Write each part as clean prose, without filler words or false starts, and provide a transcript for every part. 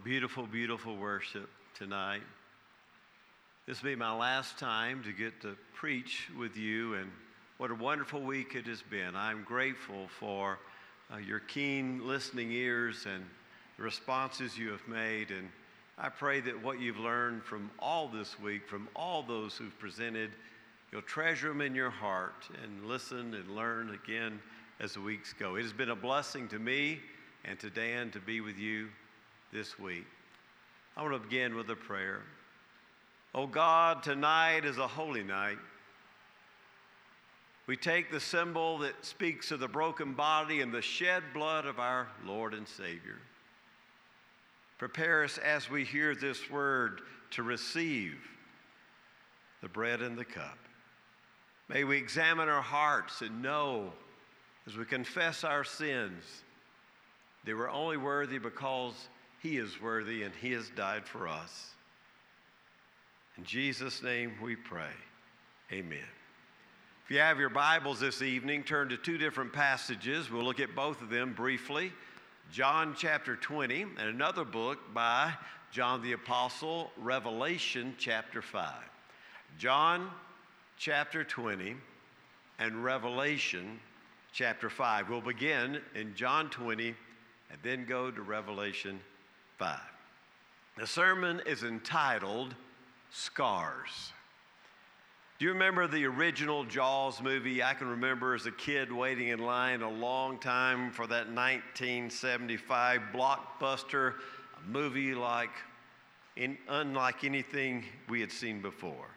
Beautiful, beautiful worship tonight. This will be my last time to get to preach with you, and what a wonderful week it has been. I'm grateful for your keen listening ears and the responses you have made, and I pray that what you've learned from all this week, from all those who've presented, you'll treasure them in your heart and listen and learn again as the weeks go. It has been a blessing to me and to Dan to be with you this week. I want to begin with a prayer. Oh God, tonight is a holy night. We take the symbol that speaks of the broken body and the shed blood of our Lord and Savior. Prepare us as we hear this word to receive the bread and the cup. May we examine our hearts and know, as we confess our sins, they were only worthy because He is worthy and He has died for us. In Jesus' name we pray. Amen. If you have your Bibles this evening, turn to two different passages. We'll look at both of them briefly. John chapter 20 and another book by John the Apostle, Revelation chapter 5. John chapter 20 and Revelation chapter 5. We'll begin in John 20 and then go to Revelation 5. The sermon is entitled Scars. Do you remember the original Jaws movie? I can remember as a kid waiting in line a long time for that 1975 blockbuster, a movie unlike anything we had seen before.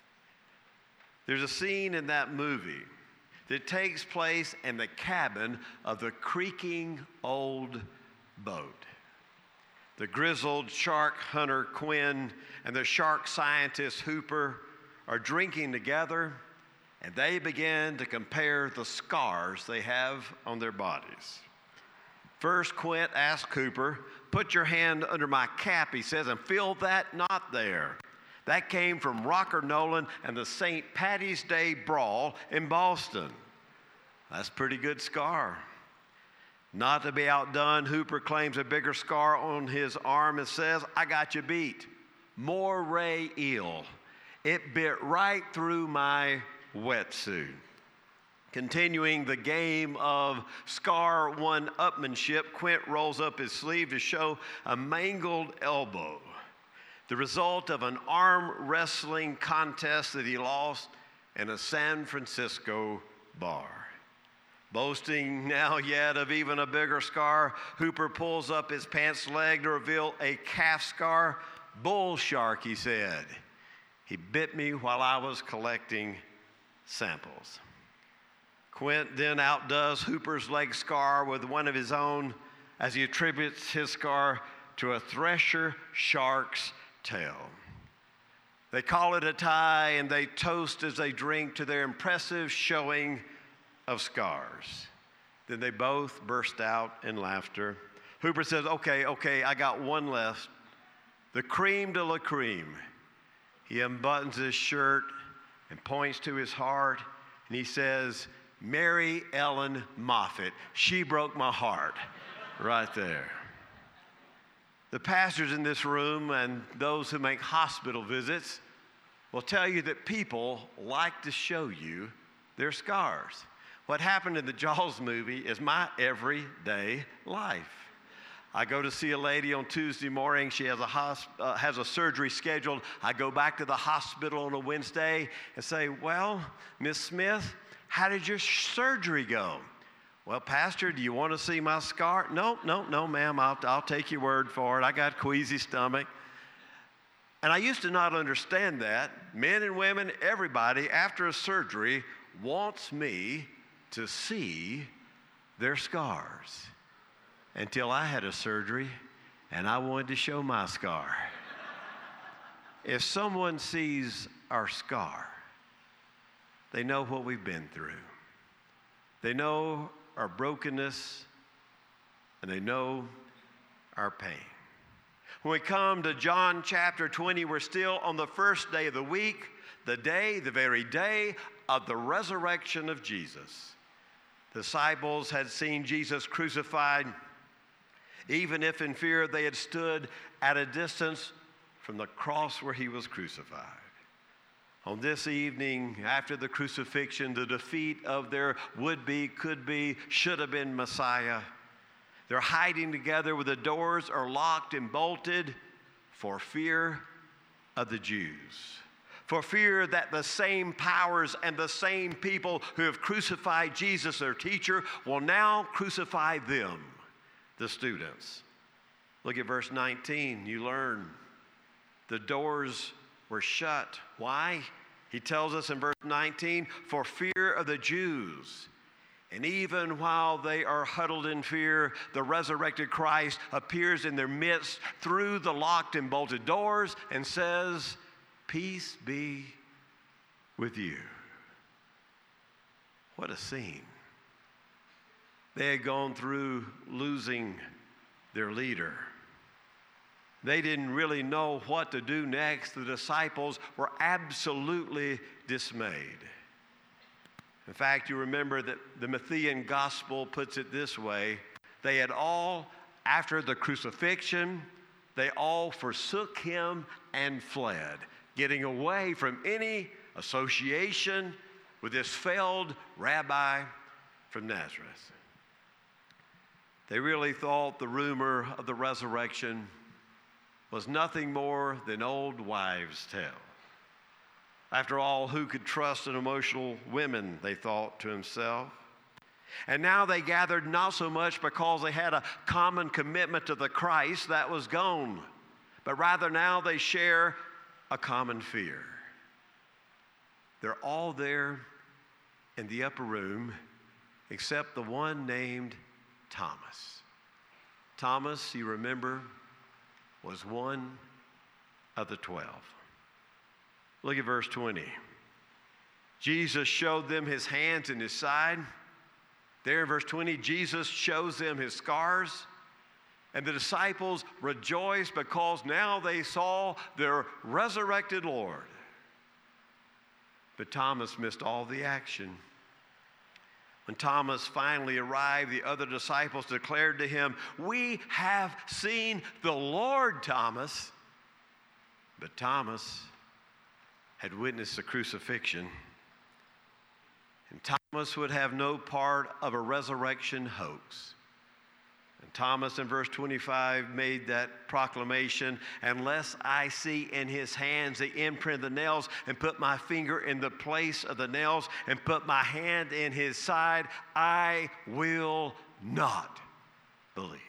There's a scene in that movie that takes place in the cabin of the creaking old boat. The grizzled shark hunter Quinn and the shark scientist Hooper are drinking together, and they begin to compare the scars they have on their bodies. First, Quint asks Hooper, "Put your hand under my cap," he says, "and feel that knot there. That came from Rocker Nolan and the St. Patty's Day Brawl in Boston." That's a pretty good scar. Not to be outdone, Hooper claims a bigger scar on his arm and says, "I got you beat. Moray eel. It bit right through my wetsuit." Continuing the game of scar one-upmanship, Quint rolls up his sleeve to show a mangled elbow, the result of an arm wrestling contest that he lost in a San Francisco bar. Boasting now yet of even a bigger scar, Hooper pulls up his pants leg to reveal a calf scar. "Bull shark," he said. "He bit me while I was collecting samples." Quint then outdoes Hooper's leg scar with one of his own as he attributes his scar to a thresher shark's tail. They call it a tie, and they toast as they drink to their impressive showing of scars. Then they both burst out in laughter. Hooper says, okay, I got one left. The creme de la creme. He unbuttons his shirt and points to his heart, and he says, "Mary Ellen Moffat. She broke my heart." Right there. The pastors in this room and those who make hospital visits will tell you that people like to show you their scars. What happened in the Jaws movie is my everyday life. I go to see a lady on Tuesday morning. She has a surgery scheduled. I go back to the hospital on a Wednesday and say, "Well, Miss Smith, how did your surgery go?" "Well, Pastor, do you want to see my scar?" No, ma'am. I'll take your word for it. I got queasy stomach." And I used to not understand that. Men and women, everybody, after a surgery, wants me to see their scars. Until I had a surgery and I wanted to show my scar. If someone sees our scar, they know what we've been through. They know our brokenness and they know our pain. When we come to John chapter 20, we're still on the first day of the week, the very day of the resurrection of Jesus. The disciples had seen Jesus crucified even if in fear they had stood at a distance from the cross where he was crucified. On this evening, after the crucifixion, the defeat of their would-be, could-be, should-have been Messiah, they're hiding together where the doors are locked and bolted for fear of the Jews, for fear that the same powers and the same people who have crucified Jesus, their teacher, will now crucify them, the students. Look at verse 19. You learn the doors were shut. Why? He tells us in verse 19, for fear of the Jews. And even while they are huddled in fear, the resurrected Christ appears in their midst through the locked and bolted doors and says, peace be with you. What a scene. They had gone through losing their leader. They didn't really know what to do next. The disciples were absolutely dismayed. In fact, you remember that the Matthean gospel puts it this way. They had all, after the crucifixion, they all forsook him and fled, getting away from any association with this failed rabbi from Nazareth. They really thought the rumor of the resurrection was nothing more than old wives' tale. After all, who could trust an emotional women, they thought to himself. And now they gathered not so much because they had a common commitment to the Christ that was gone, but rather now they share a common fear. They're all there in the upper room except the one named Thomas. Thomas, you remember, was one of the 12. Look at verse 20. Jesus showed them his hands and his side. There in verse 20, Jesus shows them his scars. And the disciples rejoiced because now they saw their resurrected Lord. But Thomas missed all the action. When Thomas finally arrived, the other disciples declared to him, we have seen the Lord, Thomas. But Thomas had witnessed the crucifixion. And Thomas would have no part of a resurrection hoax. And Thomas in verse 25 made that proclamation, unless I see in his hands the imprint of the nails and put my finger in the place of the nails and put my hand in his side, I will not believe.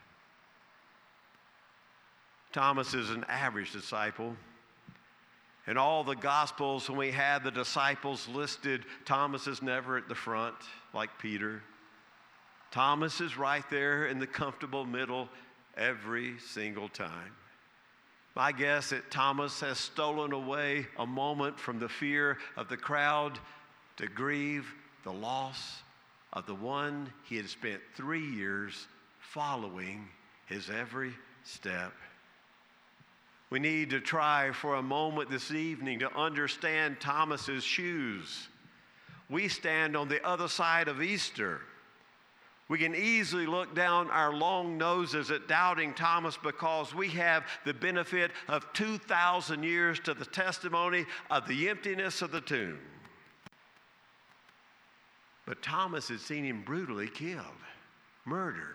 Thomas is an average disciple. In all the Gospels, when we had the disciples listed, Thomas is never at the front like Peter. Thomas is right there in the comfortable middle every single time. My guess that Thomas has stolen away a moment from the fear of the crowd to grieve the loss of the one he had spent 3 years following his every step. We need to try for a moment this evening to understand Thomas's shoes. We stand on the other side of Easter. We can easily look down our long noses at doubting Thomas because we have the benefit of 2,000 years to the testimony of the emptiness of the tomb. But Thomas had seen him brutally killed, murdered,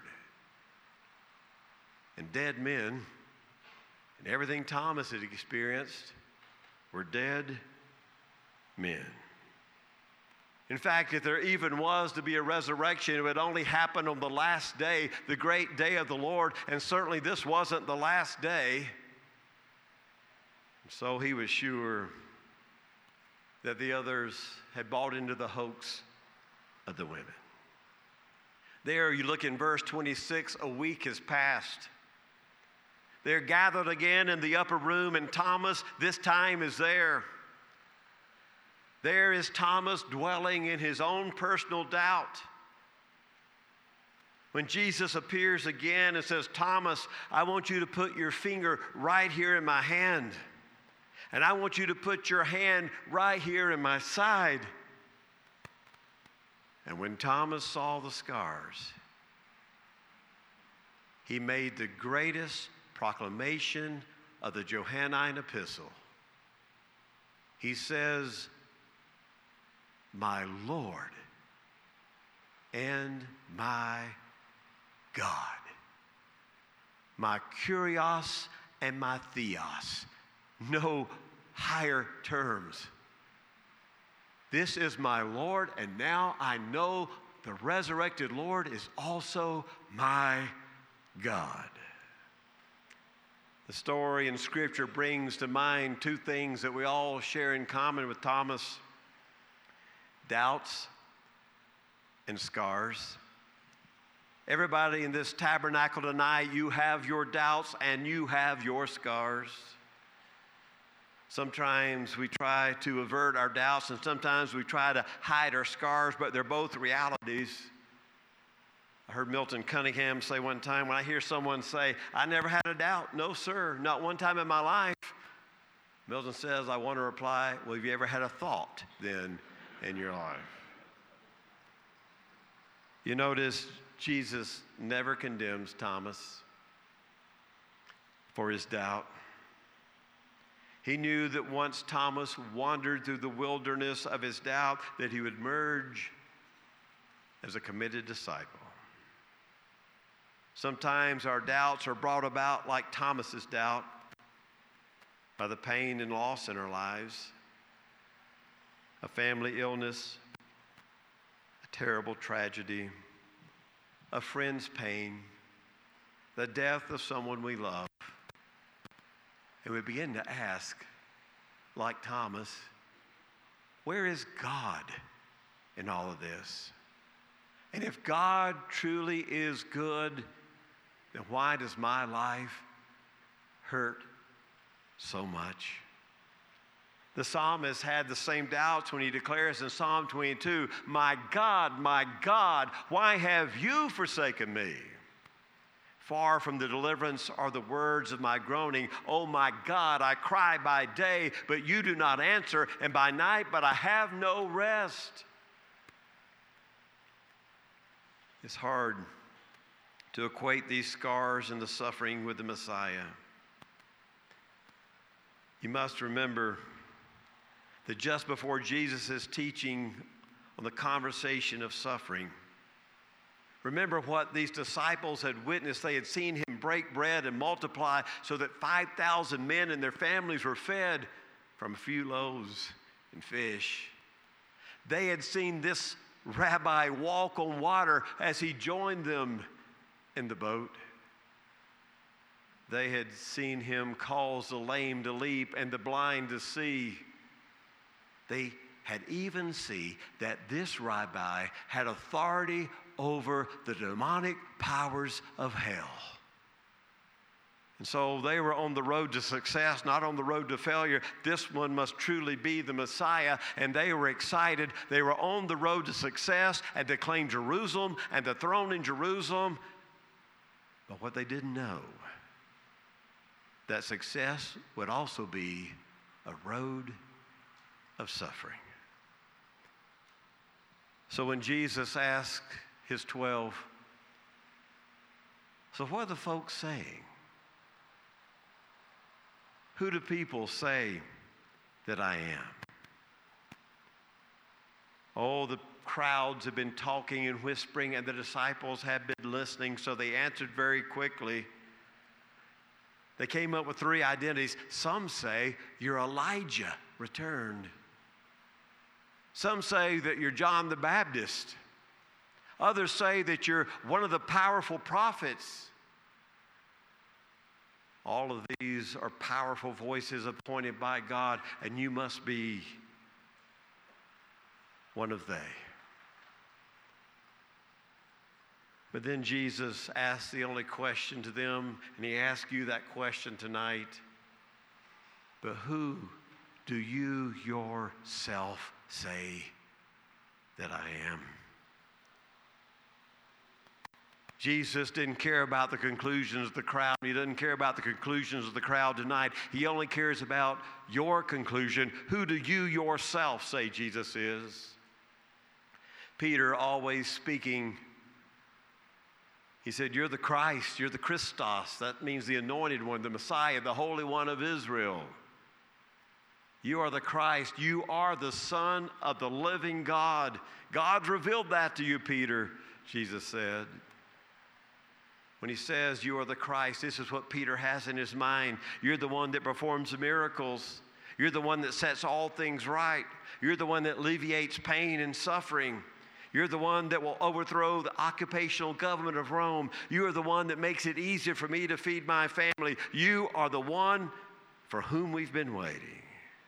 and dead men. And everything Thomas had experienced were dead men. In fact, if there even was to be a resurrection, it would only happen on the last day, the great day of the Lord, and certainly this wasn't the last day. And so he was sure that the others had bought into the hoax of the women. There, you look in verse 26, a week has passed. They're gathered again in the upper room, and Thomas this time is there. There is Thomas dwelling in his own personal doubt. When Jesus appears again and says, Thomas, I want you to put your finger right here in my hand. And I want you to put your hand right here in my side. And when Thomas saw the scars, he made the greatest proclamation of the Johannine epistle. He says, "My Lord and my God, my kurios and my theos." No higher terms. This is my Lord, and now I know the resurrected Lord is also my God. The story in Scripture brings to mind two things that we all share in common with Thomas: doubts and scars. Everybody in this tabernacle tonight, you have your doubts and you have your scars. Sometimes we try to avert our doubts, and sometimes we try to hide our scars, but they're both realities. I heard Milton Cunningham say one time, when I hear someone say, "I never had a doubt," "No, sir, not one time in my life," Milton says, I want to reply, "Well, have you ever had a thought then in your life?" You notice Jesus never condemns Thomas for his doubt. He knew that once Thomas wandered through the wilderness of his doubt, that he would emerge as a committed disciple. Sometimes our doubts are brought about, like Thomas's doubt, by the pain and loss in our lives, a family illness, a terrible tragedy, a friend's pain, the death of someone we love. And we begin to ask, like Thomas, where is God in all of this? And if God truly is good, then why does my life hurt so much? The psalmist had the same doubts when he declares in Psalm 22, my God, why have you forsaken me? Far from the deliverance are the words of my groaning. Oh my God, I cry by day, but you do not answer, and by night, but I have no rest. It's hard to equate these scars and the suffering with the Messiah. You must remember that just before Jesus' teaching on the conversation of suffering, remember what these disciples had witnessed. They had seen him break bread and multiply so that 5,000 men and their families were fed from a few loaves and fish. They had seen this rabbi walk on water as he joined them in the boat. They had seen him cause the lame to leap and the blind to see. They had even seen that this rabbi had authority over the demonic powers of hell. And so they were on the road to success, not on the road to failure. This one must truly be the Messiah, and they were excited. They were on the road to success and to claim Jerusalem and the throne in Jerusalem. But what they didn't know, that success would also be a road of suffering. So when Jesus asked his 12, so what are the folks saying? Who do people say that I am? Oh, the crowds have been talking and whispering, and the disciples have been listening, so they answered very quickly. They came up with 3 identities. Some say you're Elijah returned. Some say that you're John the Baptist. Others say that you're one of the powerful prophets. All of these are powerful voices appointed by God, and you must be one of they. But then Jesus asked the only question to them, and he asks you that question tonight. But who do you yourself say that I am? Jesus didn't care about the conclusions of the crowd. He doesn't care about the conclusions of the crowd tonight. He only cares about your conclusion. Who do you yourself say Jesus is? Peter, always speaking He said, you're the Christ, you're the Christos. That means the anointed one, the Messiah, the Holy One of Israel. You are the Christ. You are the Son of the living God. God revealed that to you, Peter, Jesus said. When he says you are the Christ, this is what Peter has in his mind. You're the one that performs the miracles. You're the one that sets all things right. You're the one that alleviates pain and suffering. You're the one that will overthrow the occupational government of Rome. You are the one that makes it easier for me to feed my family. You are the one for whom we've been waiting.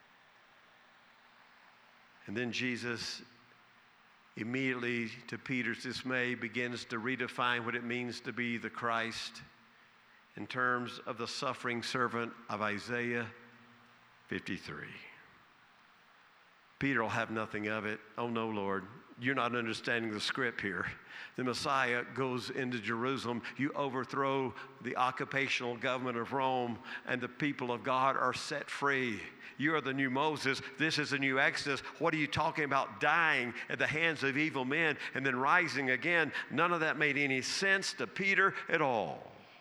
And then Jesus, immediately to Peter's dismay, begins to redefine what it means to be the Christ in terms of the suffering servant of Isaiah 53. Peter will have nothing of it. Oh no, Lord, you're not understanding the script here. The Messiah goes into Jerusalem. You overthrow the occupational government of Rome, and the people of God are set free. You are the new Moses. This is the new Exodus. What are you talking about? Dying at the hands of evil men and then rising again. None of that made any sense to Peter at all.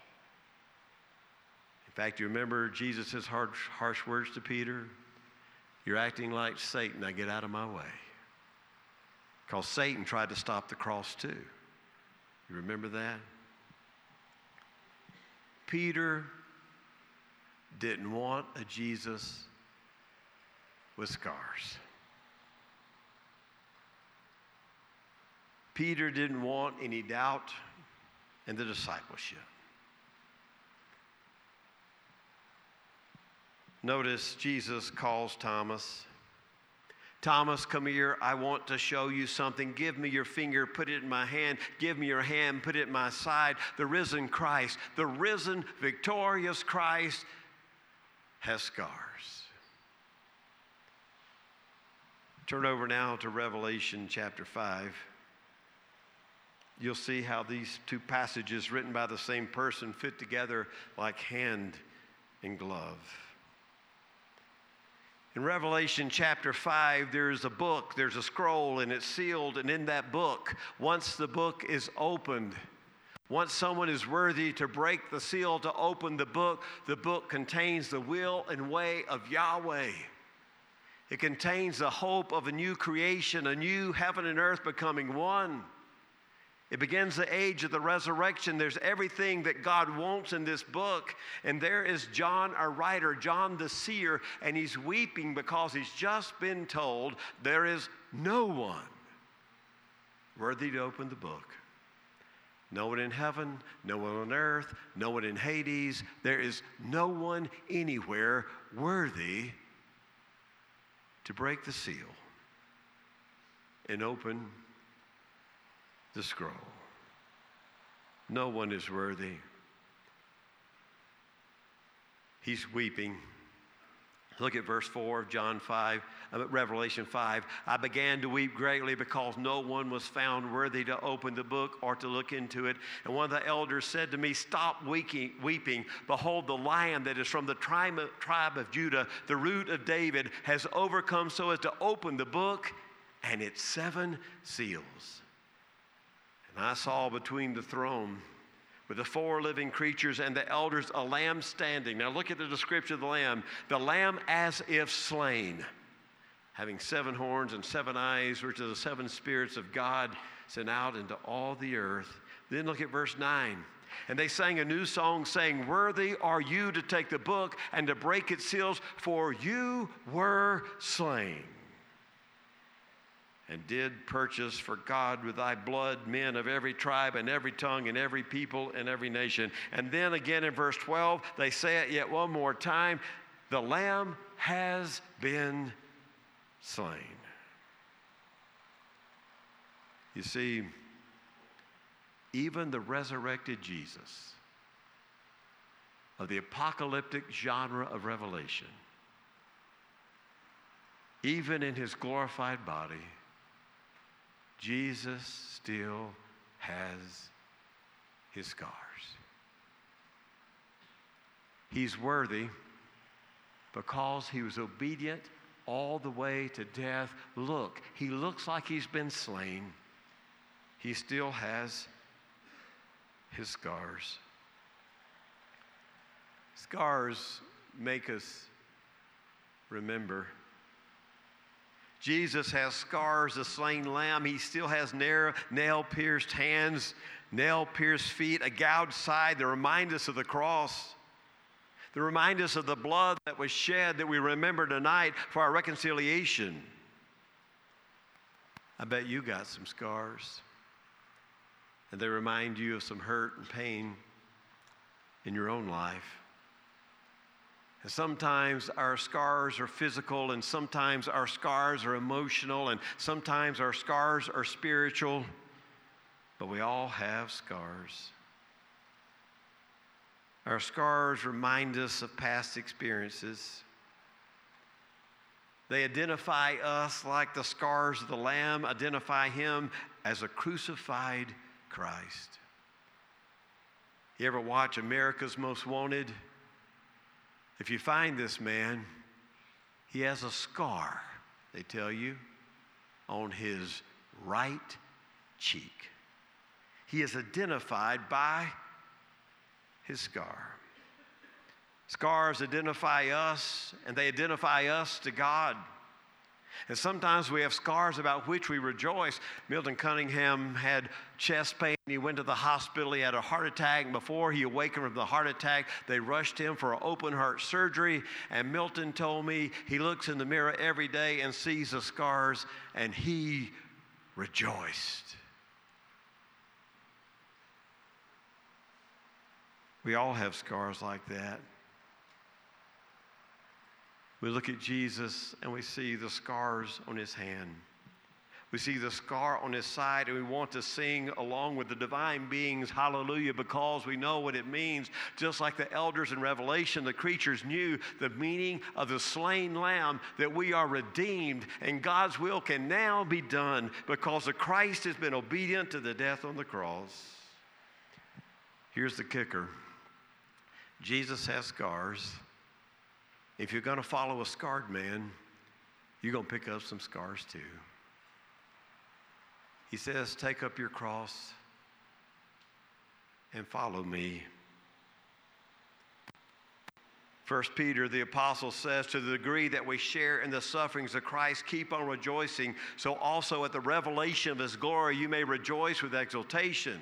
In fact, you remember Jesus' harsh words to Peter? You're acting like Satan. Now get out of my way. Because Satan tried to stop the cross too. You remember that? Peter didn't want a Jesus with scars. Peter didn't want any doubt in the discipleship. Notice Jesus calls Thomas. Thomas, come here. I want to show you something. Give me your finger, put it in my hand. Give me your hand, put it in my side. The risen Christ, the risen, victorious Christ has scars. Turn over now to Revelation chapter 5. You'll see how these two passages written by the same person fit together like hand and glove. In Revelation chapter 5, there's a book, there's a scroll, and it's sealed. And in that book, once the book is opened, once someone is worthy to break the seal to open the book contains the will and way of Yahweh. It contains the hope of a new creation, a new heaven and earth becoming one. It begins the age of the resurrection. There's everything that God wants in this book. And there is John, our writer, John the seer, and he's weeping because he's just been told there is no one worthy to open the book. No one in heaven, no one on earth, no one in Hades. There is no one anywhere worthy to break the seal and open the scroll. No one is worthy. He's weeping. Look at verse 4 of Revelation 5. I began to weep greatly because no one was found worthy to open the book or to look into it. And one of the elders said to me, stop weeping. Behold, the Lion that is from the tribe of Judah, the root of David, has overcome so as to open the book and its 7 seals. And I saw between the throne with the 4 living creatures and the elders a lamb standing. Now look at the description of the lamb. The lamb as if slain, having 7 horns and 7 eyes, which are the 7 spirits of God sent out into all the earth. Then look at verse 9. And they sang a new song saying, worthy are you to take the book and to break its seals, for you were slain and did purchase for God with thy blood men of every tribe and every tongue and every people and every nation. And then again in verse 12, they say it yet one more time, the Lamb has been slain. You see, even the resurrected Jesus of the apocalyptic genre of Revelation, even in his glorified body, Jesus still has his scars. He's worthy because he was obedient all the way to death. Look, he looks like he's been slain. He still has his scars. Scars make us remember. Jesus has scars, the slain lamb. He still has nail-pierced hands, nail-pierced feet, a gouged side that remind us of the cross. They remind us of the blood that was shed that we remember tonight for our reconciliation. I bet you got some scars, and they remind you of some hurt and pain in your own life. And sometimes our scars are physical, and sometimes our scars are emotional, and sometimes our scars are spiritual, but we all have scars. Our scars remind us of past experiences. They identify us like the scars of the Lamb identify him as a crucified Christ. You ever watch America's Most Wanted? If you find this man, he has a scar, they tell you, on his right cheek. He is identified by his scar. Scars identify us, and they identify us to God. And sometimes we have scars about which we rejoice. Milton Cunningham had chest pain. He went to the hospital. He had a heart attack. And before he awakened from the heart attack, they rushed him for an open heart surgery. And Milton told me he looks in the mirror every day and sees the scars, and he rejoiced. We all have scars like that. We look at Jesus and we see the scars on his hand. We see the scar on his side, and we want to sing along with the divine beings, hallelujah, because we know what it means. Just like the elders in Revelation, the creatures knew the meaning of the slain lamb, that we are redeemed, and God's will can now be done because the Christ has been obedient to the death on the cross. Here's the kicker. Jesus has scars. If you're going to follow a scarred man, you're going to pick up some scars too. He says, take up your cross and follow me. 1 Peter, the apostle, says, to the degree that we share in the sufferings of Christ, keep on rejoicing, so also at the revelation of his glory you may rejoice with exultation.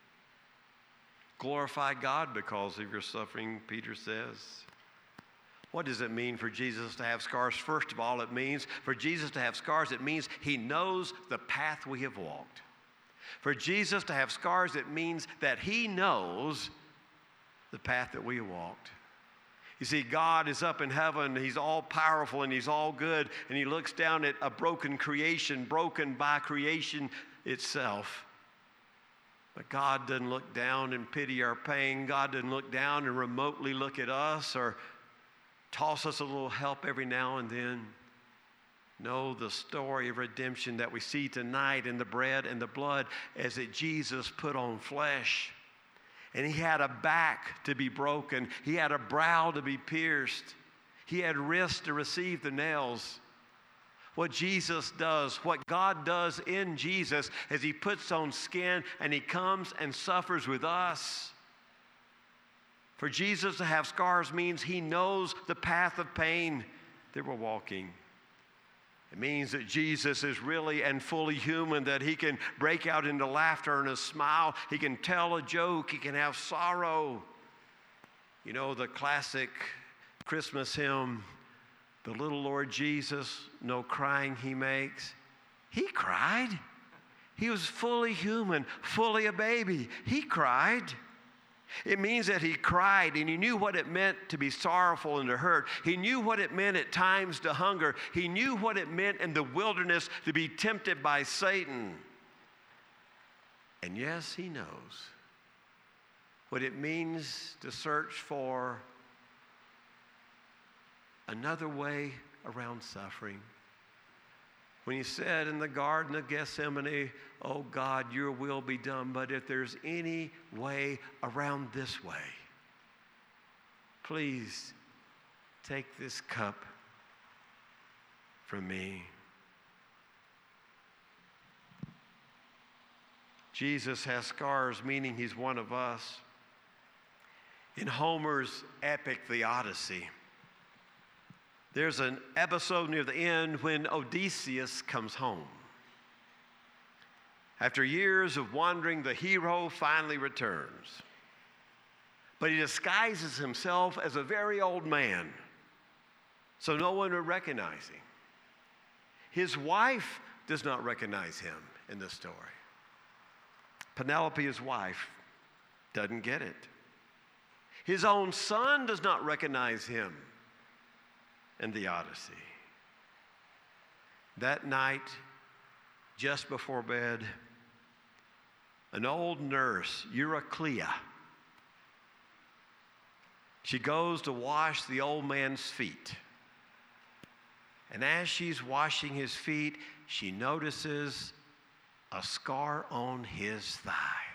Glorify God because of your suffering, Peter says. What does it mean for Jesus to have scars? First of all, it means for Jesus to have scars, it means he knows the path we have walked. For Jesus to have scars, it means that he knows the path that we have walked. You see, God is up in heaven. He's all powerful and he's all good. And he looks down at a broken creation, broken by creation itself. But God doesn't look down and pity our pain. God doesn't look down and remotely look at us or toss us a little help every now and then. No, the story of redemption that we see tonight in the bread and the blood is that Jesus put on flesh. And he had a back to be broken. He had a brow to be pierced. He had wrists to receive the nails. What Jesus does, what God does in Jesus, is he puts on skin and he comes and suffers with us. For Jesus to have scars means he knows the path of pain that we're walking. It means that Jesus is really and fully human, that he can break out into laughter and a smile. He can tell a joke. He can have sorrow. You know, the classic Christmas hymn, the little Lord Jesus, no crying he makes. He cried. He was fully human, fully a baby. He cried. It means that he cried and he knew what it meant to be sorrowful and to hurt. He knew what it meant at times to hunger. He knew what it meant in the wilderness to be tempted by Satan. And yes, he knows what it means to search for another way around suffering. When he said in the Garden of Gethsemane, oh God, your will be done, but if there's any way around this way, please take this cup from me. Jesus has scars, meaning he's one of us. In Homer's epic, The Odyssey, there's an episode near the end when Odysseus comes home. After years of wandering, the hero finally returns. But he disguises himself as a very old man, so no one would recognize him. His wife does not recognize him in this story. Penelope, his wife, doesn't get it. His own son does not recognize him in the Odyssey. That night, just before bed, an old nurse, Euryclea, she goes to wash the old man's feet. And as she's washing his feet, she notices a scar on his thigh.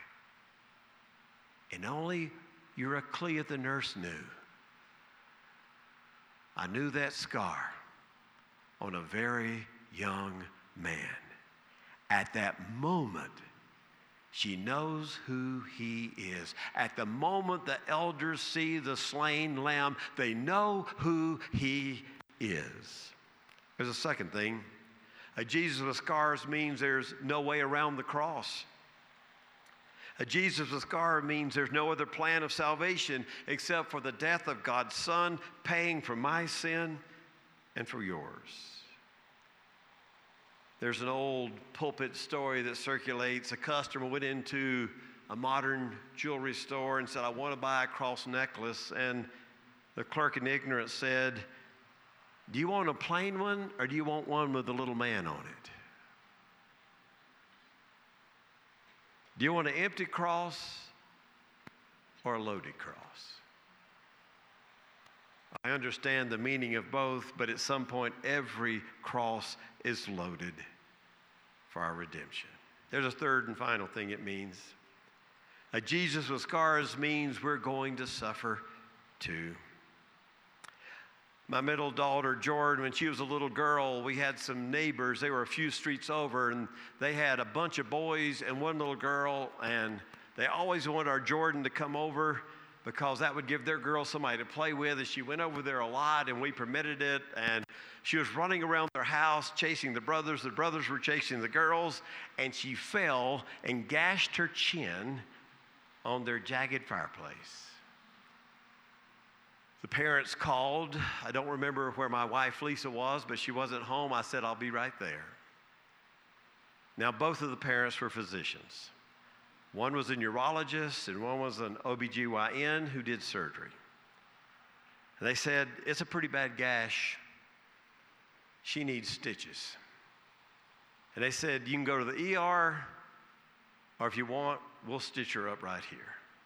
And only Euryclea the nurse knew. I knew that scar on a very young man. At that moment, she knows who he is. At the moment the elders see the slain lamb, they know who he is. There's a second thing. A Jesus with scars means there's no way around the cross. A Jesus with scars means there's no other plan of salvation except for the death of God's Son, paying for my sin and for yours. There's an old pulpit story that circulates. A customer went into a modern jewelry store and said, I want to buy a cross necklace. And the clerk in ignorance said, do you want a plain one or do you want one with a little man on it? Do you want an empty cross or a loaded cross? I understand the meaning of both, but at some point, every cross is loaded for our redemption. There's a third and final thing it means. A Jesus with scars means we're going to suffer too. My middle daughter, Jordan, when she was a little girl, we had some neighbors. They were a few streets over, and they had a bunch of boys and one little girl, and they always wanted our Jordan to come over because that would give their girl somebody to play with. And she went over there a lot, and we permitted it. And she was running around their house chasing the brothers. The brothers were chasing the girls, and she fell and gashed her chin on their jagged fireplace. The parents called. I don't remember where my wife Lisa was, but she wasn't home. I said, I'll be right there. Now, both of the parents were physicians. One was a neurologist and one was an OBGYN who did surgery. And they said, it's a pretty bad gash. She needs stitches. And they said, you can go to the ER, or if you want, we'll stitch her up right here.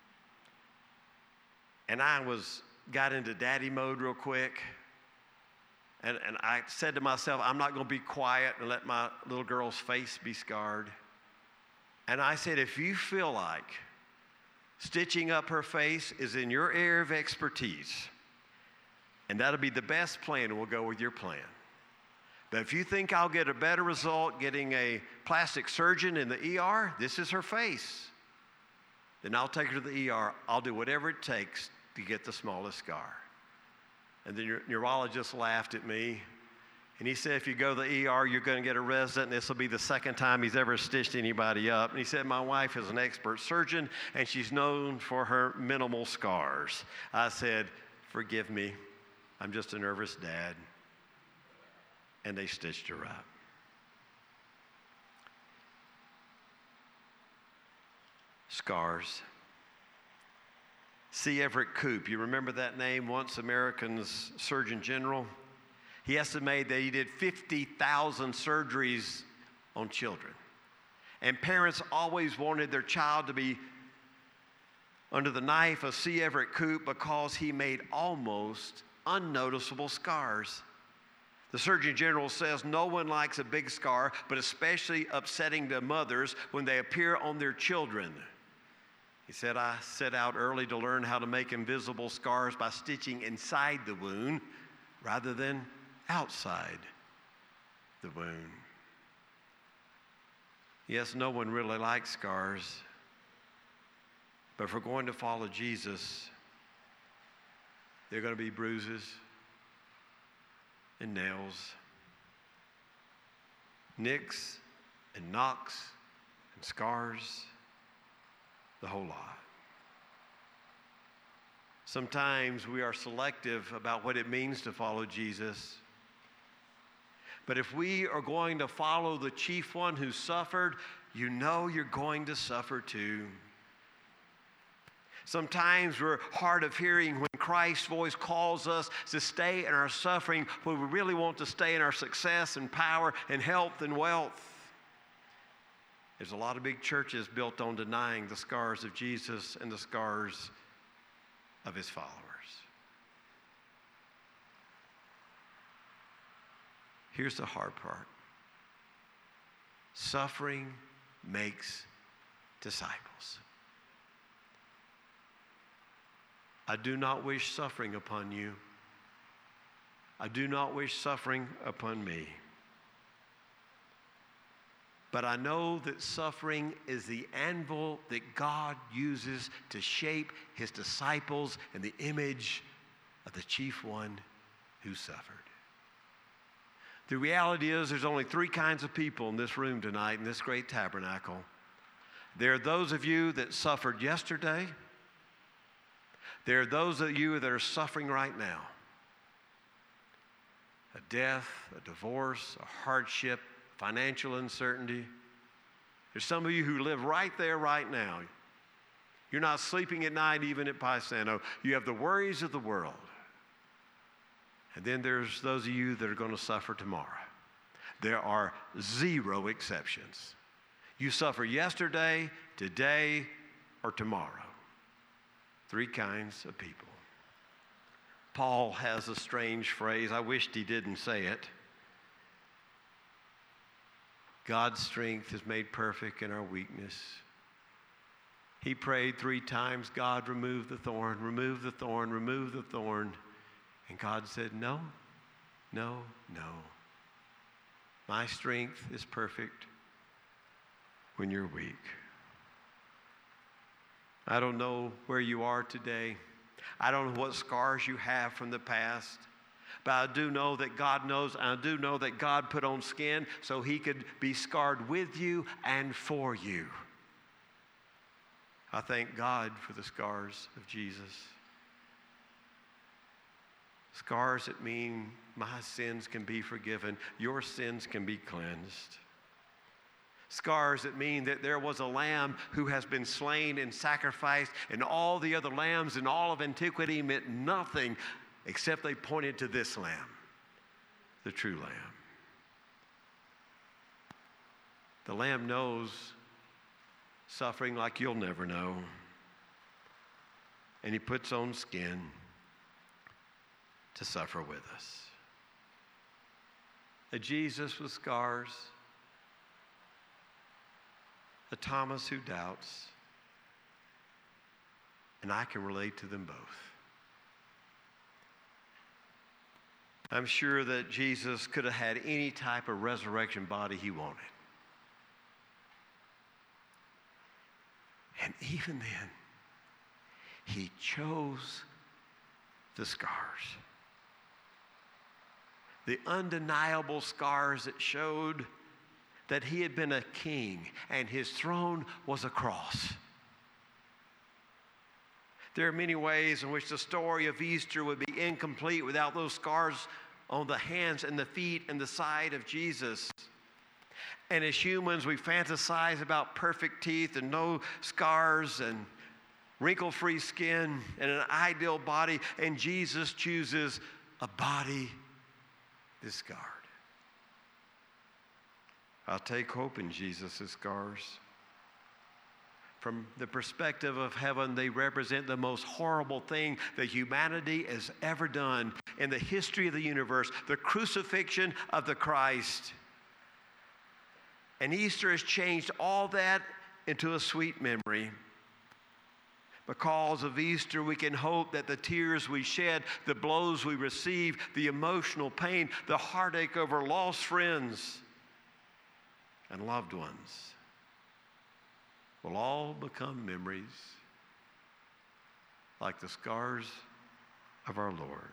And I got into daddy mode real quick. And I said to myself, I'm not going to be quiet and let my little girl's face be scarred. And I said, if you feel like stitching up her face is in your area of expertise, and that'll be the best plan, we'll go with your plan. But if you think I'll get a better result getting a plastic surgeon in the ER, this is her face, then I'll take her to the ER. I'll do whatever it takes to get the smallest scar. And the neurologist laughed at me, and he said, if you go to the ER, you're going to get a resident, and this will be the second time he's ever stitched anybody up. And he said, my wife is an expert surgeon, and she's known for her minimal scars. I said, forgive me, I'm just a nervous dad. And they stitched her up. Scars. C. Everett Koop, you remember that name, once America's Surgeon General? He estimated that he did 50,000 surgeries on children. And parents always wanted their child to be under the knife of C. Everett Koop because he made almost unnoticeable scars. The Surgeon General says no one likes a big scar, but especially upsetting to mothers when they appear on their children. He said, I set out early to learn how to make invisible scars by stitching inside the wound rather than outside the wound. Yes, no one really likes scars. But if we're going to follow Jesus, there are going to be bruises and nails, nicks and knocks and scars, the whole lot. Sometimes we are selective about what it means to follow Jesus. But if we are going to follow the chief one who suffered, you know you're going to suffer too. Sometimes we're hard of hearing when Christ's voice calls us to stay in our suffering, when we really want to stay in our success and power and health and wealth. There's a lot of big churches built on denying the scars of Jesus and the scars of his followers. Here's the hard part. Suffering makes disciples. I do not wish suffering upon you. I do not wish suffering upon me. But I know that suffering is the anvil that God uses to shape his disciples in the image of the chief one who suffered. The reality is there's only three kinds of people in this room tonight in this great tabernacle. There are those of you that suffered yesterday. There are those of you that are suffering right now. A death, a divorce, a hardship, financial uncertainty. There's some of you who live right there right now. You're not sleeping at night even at Paisano. You have the worries of the world. And then there's those of you that are going to suffer tomorrow. There are zero exceptions. You suffer yesterday, today, or tomorrow. Three kinds of people. Paul has a strange phrase. I wished he didn't say it. God's strength is made perfect in our weakness. He prayed 3 times, God, remove the thorn, remove the thorn, remove the thorn. And God said, no, no, no. My strength is perfect when you're weak. I don't know where you are today. I don't know what scars you have from the past. But I do know that God knows. I do know that God put on skin so he could be scarred with you and for you. I thank God for the scars of Jesus. Scars that mean my sins can be forgiven. Your sins can be cleansed. Scars that mean that there was a lamb who has been slain and sacrificed, and all the other lambs in all of antiquity meant nothing except they pointed to this lamb, the true lamb. The lamb knows suffering like you'll never know, and he puts on skin to suffer with us. A Jesus with scars, a Thomas who doubts, and I can relate to them both. I'm sure that Jesus could have had any type of resurrection body he wanted. And even then, he chose the scars. The undeniable scars that showed that he had been a king and his throne was a cross. There are many ways in which the story of Easter would be incomplete without those scars on the hands and the feet and the side of Jesus. And as humans, we fantasize about perfect teeth and no scars and wrinkle-free skin and an ideal body, and Jesus chooses a body discarded. I'll take hope in Jesus' scars. From the perspective of heaven, they represent the most horrible thing that humanity has ever done in the history of the universe, the crucifixion of the Christ. And Easter has changed all that into a sweet memory. Because of Easter, we can hope that the tears we shed, the blows we receive, the emotional pain, the heartache over lost friends and loved ones will all become memories like the scars of our Lord.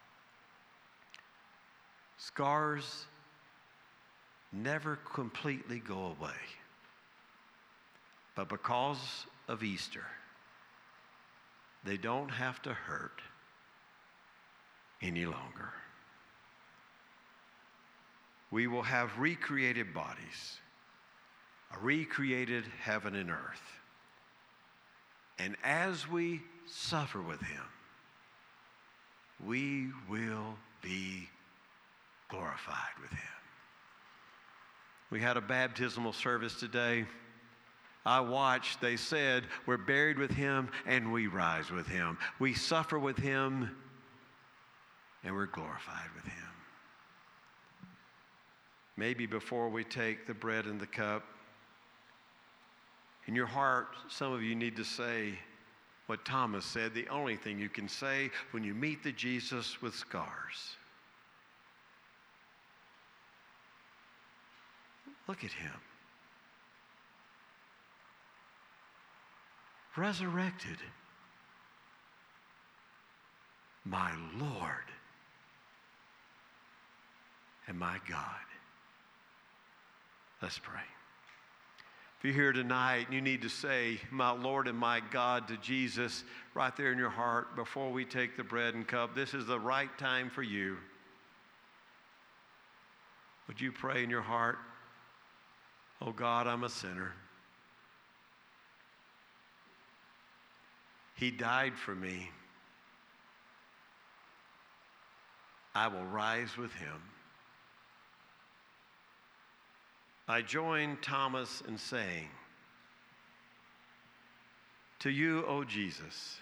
Scars never completely go away, but because of Easter, they don't have to hurt any longer. We will have recreated bodies, a recreated heaven and earth. And as we suffer with him, we will be glorified with him. We had a baptismal service today. I watched, they said, we're buried with him and we rise with him. We suffer with him and we're glorified with him. Maybe before we take the bread and the cup, in your heart, some of you need to say what Thomas said, the only thing you can say when you meet the Jesus with scars. Look at him. Resurrected. My Lord and my God. Let's pray. If you're here tonight and you need to say, my Lord and my God, to Jesus right there in your heart before we take the bread and cup, this is the right time for you. Would you pray in your heart, oh God, I'm a sinner. He died for me. I will rise with him. I join Thomas in saying, to you, O Jesus,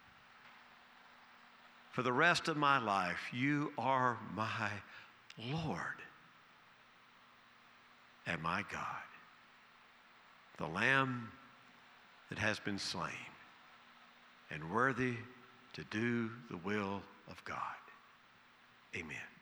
for the rest of my life, you are my Lord and my God, the Lamb that has been slain and worthy to do the will of God. Amen.